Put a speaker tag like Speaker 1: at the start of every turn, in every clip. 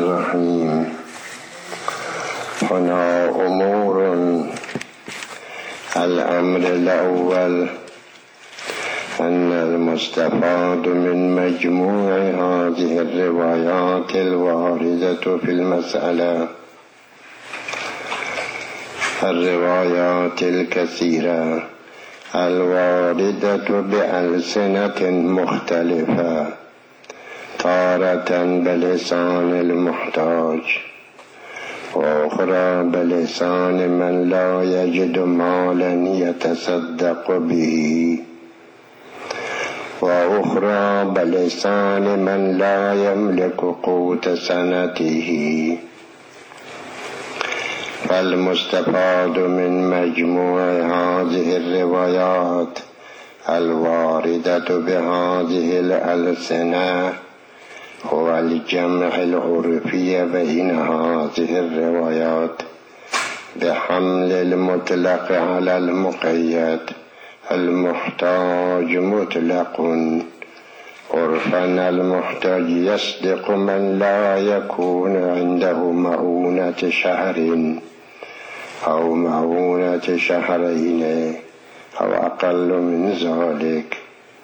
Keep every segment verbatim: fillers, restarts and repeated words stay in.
Speaker 1: الرحيم. هنا أمور. الأمر الأول أن المستفاد من مجموع هذه الروايات الواردة في المسألة الروايات الكثيرة الواردة بألسنة مختلفة، تارة بلسان المحتاج وأخرى بلسان من لا يجد مالا يتصدق به، وأخرى بلسان من لا يملك قوت سنته. فالمستفاد من مجموع هذه الروايات الواردة بهذه الألسنة هو الجمع العرفي بين هذه الروايات بحمل المطلق على المقيد. المحتاج مطلق عرفا، المحتاج يصدق من لا يكون عنده مؤونة شهر أو مؤونة شهرين أو أقل من ذلك،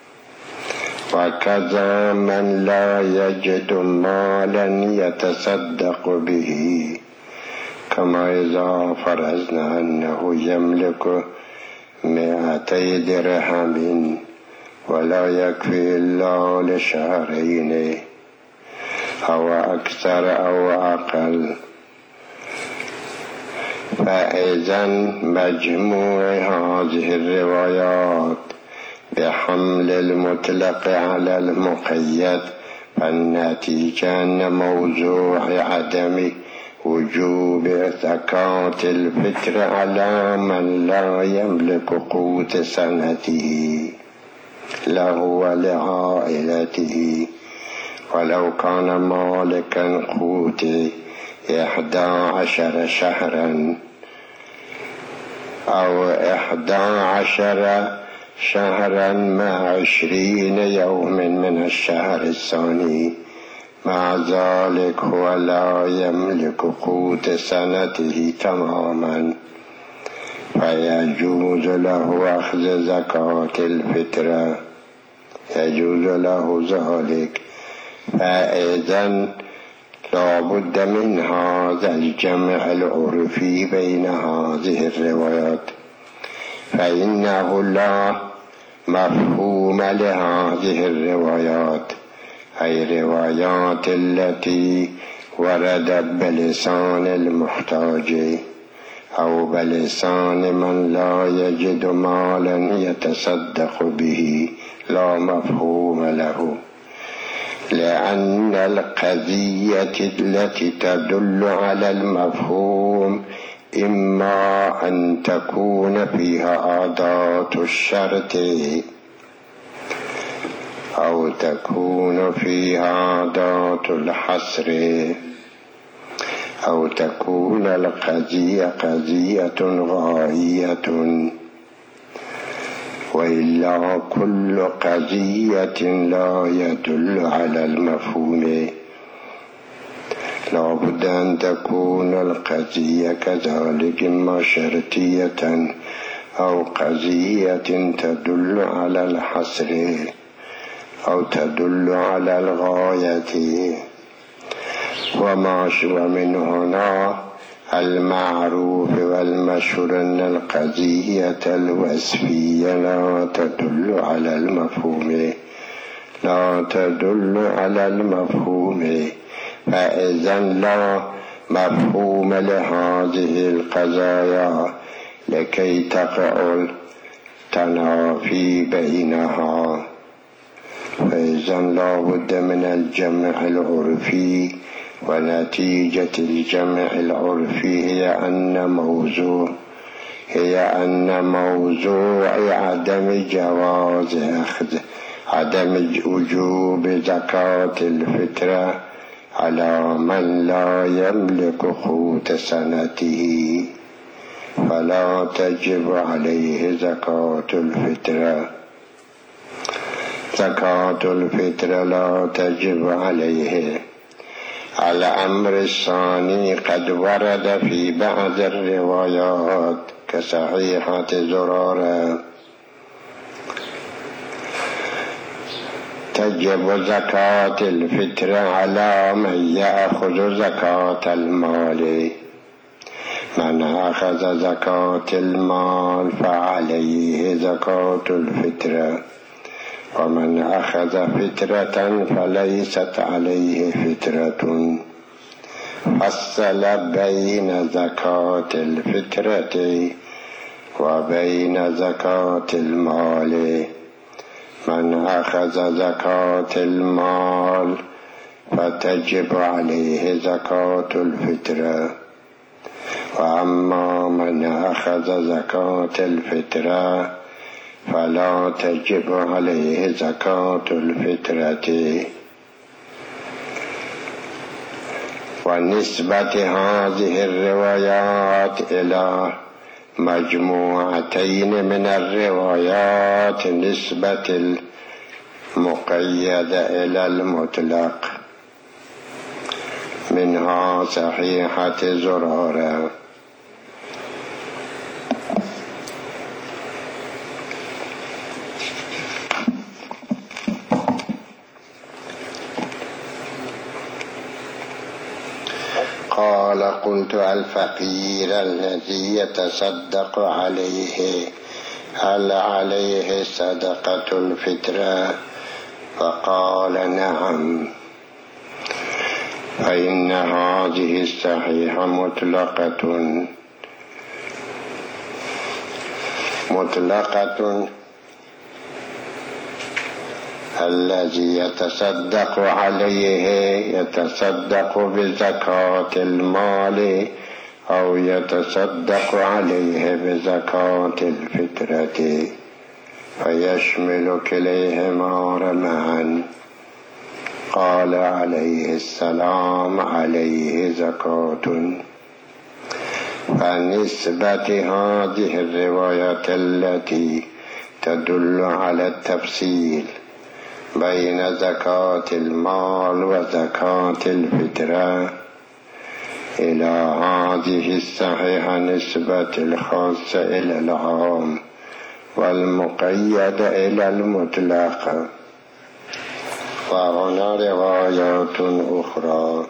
Speaker 1: وكذا من لا يجد مالا يتصدق به، كما إذا فرضنا أنه يملك مئتي درهم ولا يكفي إلا لشهرين أو أكثر أو أقل. فإذا مجموع هذه الروايات بحمل المطلق على المقيد، فالنتيجة أن موضوع عدم وجوب زكاة الفطر على من لا يملك قوت سنته له ولعائلته، ولو كان مالكا قوت إحدى عشر شهرا أو إحدى عشر شهرا مع عشرين يوم من الشهر الثاني، مع ذلك هو لا يملك قوت سنته تماما، فيجوز له أخذ زكاة الفطر، يجوز له ذلك. فإذن لا بد من هذا الجمع العرفي بين هذه الروايات، فإنه لا مفهوم لهذه الروايات، أي روايات التي وردت بلسان المحتاج أو بلسان من لا يجد مالا يتصدق به، لا مفهوم له، لأن القضية التي تدل على المفهوم إما أن تكون فيها أداة الشرط أو تكون فيها أداة الحصر، أو تكون القضية قضية غائية، وإلا كل قضية لا يدل على المفهوم لا بد أن تكون القضية كذلك، إما شرطية أو قضية تدل على الحصر أو تدل على الغاية. ومن هنا المعروف والمشهور أن القضية الوصفية لا تدل على المفهوم لا تدل على المفهوم فإذا لا مفهوم لهذه القضايا لكي تقع التنافي بينها. فإذا لا بد من الجمع العرفي، ونتيجة الجمع العرفي هي أن موضوع هي أن موضوع عدم جواز أخذ عدم وجوب زكاة الفطرة على من لا يملك قوت سنته فلا تجب عليه زكاة الفطرة. زكاة الفطر لا تجب عليه، الأمر الثاني قد ورد في بعض الروايات كصحيحة زرارة تجب زكاة الفطر على من يأخذ زكاة المال. من أخذ زكاة المال فعليه زكاة الفطر، ومن أخذ فطرة فليست عليه فطرة. فصل بين زكاة الفطرة وبين زكاة المال. من أخذ زكاة المال فتجب عليه زكاة الفطرة، وأما من أخذ زكاة الفطرة فلا تجب عليه زكاة الفطرة. ونسبة هذه الروايات إلى مجموعتين من الروايات نسبة المقيد إلى المطلق، منها صحيحة زرارة. قال قلت الفقير الذي يتصدق عليه هل عليه صدقة الفطرة؟ فقال نعم. فإن هذه الصحيحة مطلقة مطلقة الذي يتصدق عليه يتصدق بزكاة المال أو يتصدق عليه بزكاة الفطرة، فيشمل كليهما معا. قال عليه السلام عليه زكاة. فنسبة هذه الرواية التي تدل على التفصيل بين زكاة المال وزكاة الفطرة إلى هذه الصحيحة نسبة الخاص إلى العام والمقيد إلى المطلق. وهنا روايات أخرى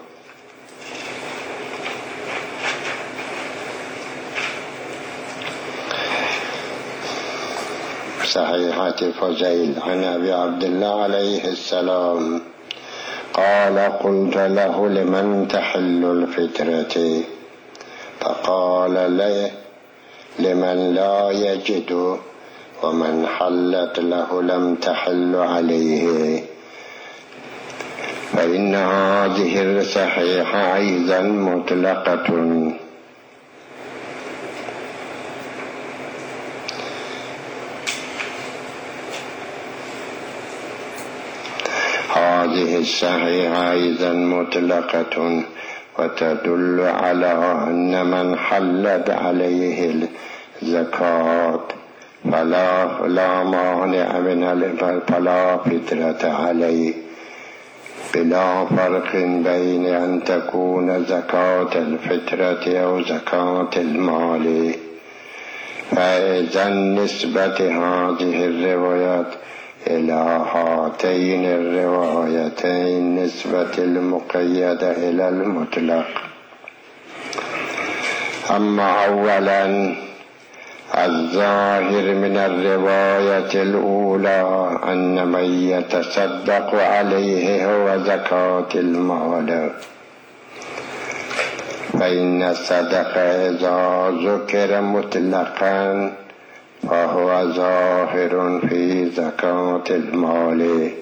Speaker 1: صحيحة فضيل عن أبي عبد الله عليه السلام قال قلت له لمن تحل الفطرة؟ فقال لي لمن لا يجد، ومن حلت له لم تحل عليه. فإن هذه الصحيحة أيضا مطلقة. هذه الصحيحة أيضا مطلقة وتدل على أن من حلت عليه الزكاة فلا لا مانع من فلا فطرة عليه، بلا فرق بين أن تكون زكاة الفطرة أو زكاة المال. فإذا نسبة هذه الروايات إلى هاتين الروايتين نسبة المقيدة إلى المطلق. أما أولا الظاهر من الرواية الأولى أن من يتصدق عليه هو زكاة المال، فإن الصدقة إذا ذكر مطلقا فهو ظاهر في زكاة المال.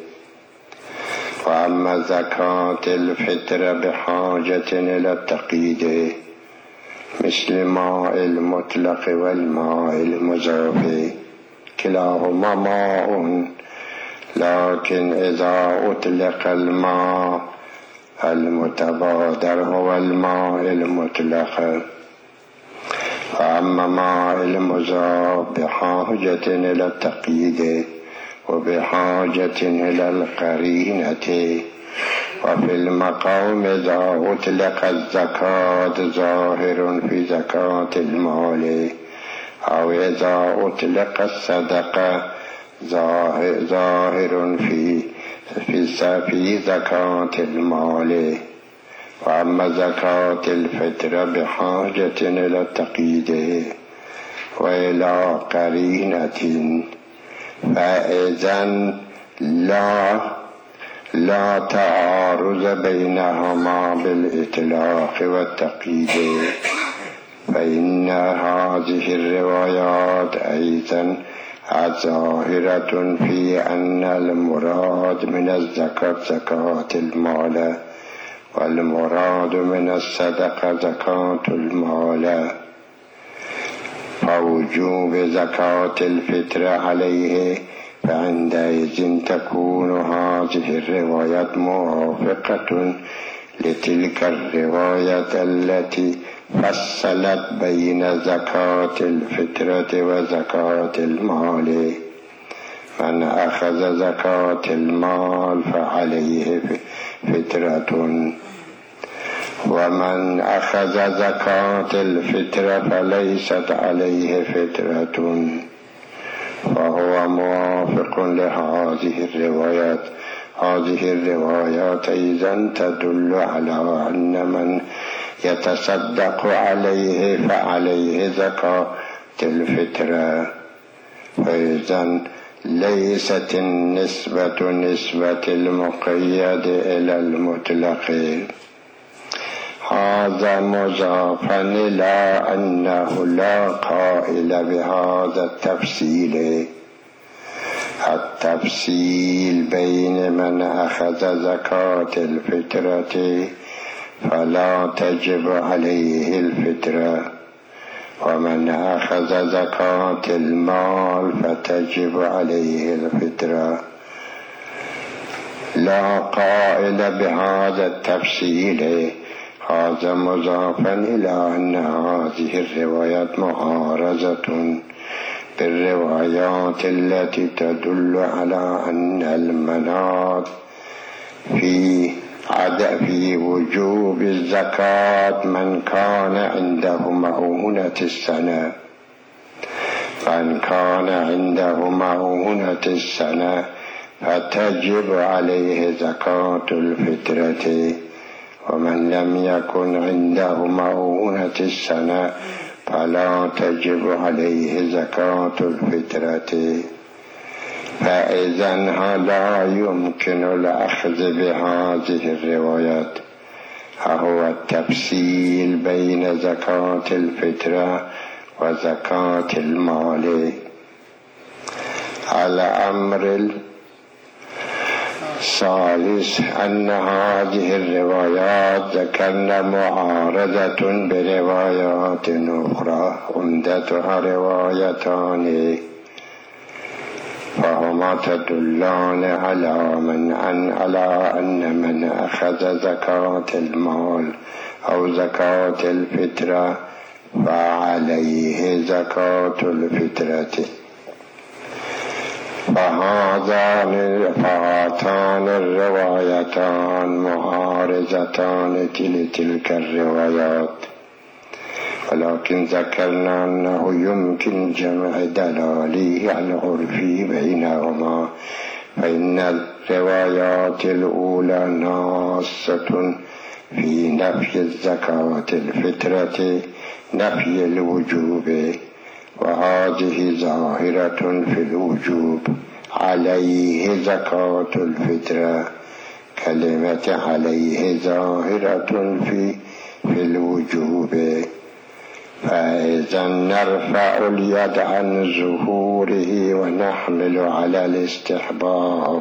Speaker 1: وأما زكاة الفطر بحاجة إلى التقييد مثل ماء المطلق والماء المضاف، كلاهما ماء، لكن إذا أطلق الماء المتبادر هو الماء المطلق. فأما ماء المضاف بحاجة إلى التقييد وبحاجة إلى القرينة وفي المقام إذا أطلق الزكاة ظاهر في زكاة المال، أو إذا أطلق الصدقة ظاهر في في زكاة المال. وأما زكاة الفطر بحاجة إلى التقييد وإلى قرينة، فإذن لا لا تعارض بينهما بالإطلاق والتقييد، فإن هذه الروايات أيضا ظاهرة في أن المراد من الزكاة زكاة المال، والمراد من الصدقة زكاة المال، فوجوب زكاة الفطر عليه، فعندئذ تكون هذه الروايات موافقة لتلك الرواية التي فصلت بين زكاة الفطرة وزكاة المال. من أخذ زكاة المال فعليه فطرة، ومن أخذ زكاة الفطرة فليست عليه فطرة، فهو موافق لهذه الروايات. هذه الروايات أيضا تدل على أن من يتصدق عليه فعليه زكاة الفطرة، فإذن ليست النسبة نسبة المقيد إلى المطلق. هذا مضافا إلى أنه لا قائل بهذا التفصيل. التفصيل بين من أخذ زكاة الفطرة فلا تجب عليه الفطرة، ومن أخذ زكاة المال فتجب عليه الفطرة. لا قائل بهذا التفصيل. هذا مضافا إلى أن هذه الروايات معارضة بالروايات التي تدل على أن المناط في عدم في وجوب الزكاة من كان عنده مؤونة السنة من كان عنده مؤونة السنة فتجب عليه زكاة الفطرة، ومن لم يكن عنده مؤونة السنة فلا تجب عليه زكاة الفطرة. فإذن لا يمكن الأخذ بهذه الروايات، هو التفصيل بين زكاة الفطرة وزكاة المال. الأمر الثالث أن هذه الروايات ذكرنا معارضة بروايات أخرى عمدتها روايتان، فهما تدلان على من أن على أن من أخذ زكاة المال أو زكاة الفطرة فعليه زكاة الفطرة. فهذان فهاتان الروايتان معارضتان لتلك الروايات، ولكن ذكرنا أنه يمكن جمع دلالي العرفي بينهما، فإن الروايات الأولى ناصة في نفي الزكاة الفطرة نفي الوجوب، وهذه ظاهرة في الوجوب. عليه زكاة الفطرة، كلمة عليه ظاهرة في في الوجوب. فإذا نرفع اليد عن ظهوره ونحمل على الاستحباب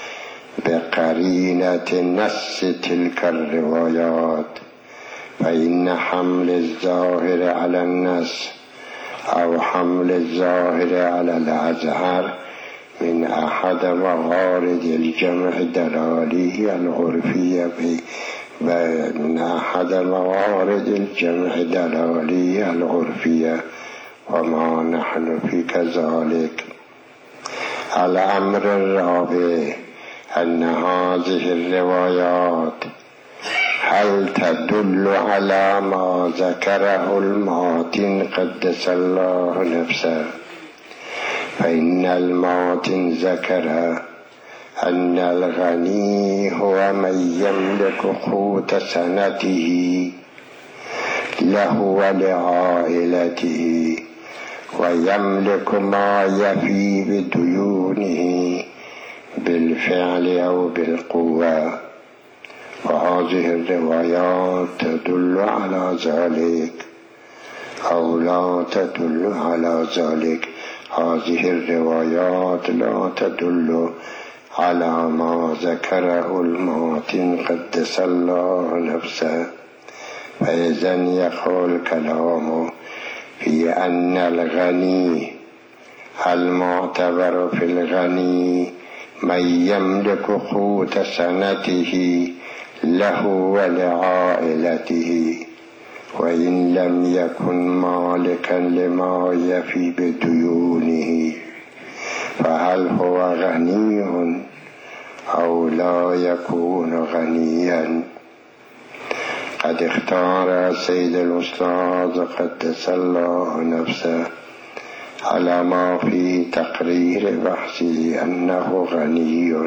Speaker 1: بقرينة نص تلك الروايات، فإن حمل الظاهر على النص أو حمل الظاهر على الأظهر من أحد موارد الجمع الدلالي العرفية من أحد موارد الجمع الدلالي العرفية، وما نحن في كذلك. الأمر الرابع أن هذه الروايات هل تدل على ما ذكره الماتن قدس الله نفسه؟ فإن الماتن ذكر أن الغني هو من يملك قوت سنته له ولعائلته ويملك ما يفي بديونه بالفعل أو بالقوة، وهذه الروايات تدل على ذلك أو لا تدل على ذلك. هذه الروايات لا تدل على ما ذكره الماتن قدس الله نفسه، فإذن يقول كلامه في أن الغني المعتبر في الغني من يملك قوت سنته له ولعائلته، وإن لم يكن مالكا لما يفي بديونه فهل هو غني أو لا يكون غنيا؟ قد اختار سيد الأستاذ قدس الله نفسه على ما في تقرير بحثه أنه غني،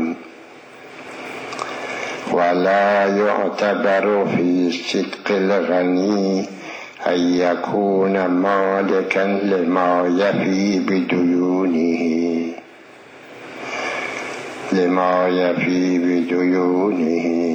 Speaker 1: ولا يعتبر في صدق الغني أن يكون مالكا لما يفي بديونه لما يفي بديونه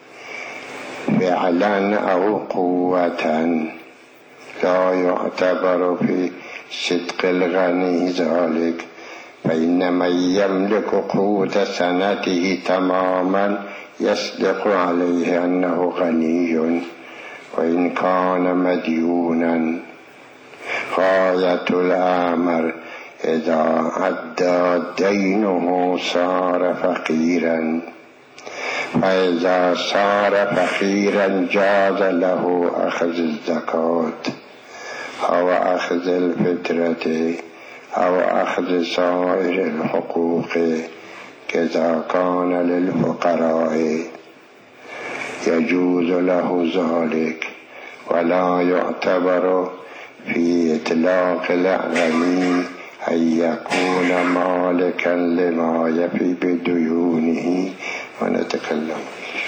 Speaker 1: فعلا أو قوة، لا يعتبر في صدق الغني ذلك، فإن من يملك قوت سنته تماما يصدق عليه أنه غني، وإن كان مديونا. غاية الأمر إذا أدى دينه صار فقيرا، فإذا صار فقيرا جاز له أخذ الزكاة أو أخذ الفطرة أو أخذ سائر الحقوق كذا كان للفقراء، يجوز له ذلك، ولا يعتبر في إطلاق الغني أن يكون مالكا لما يفي بديونه. ونتكلم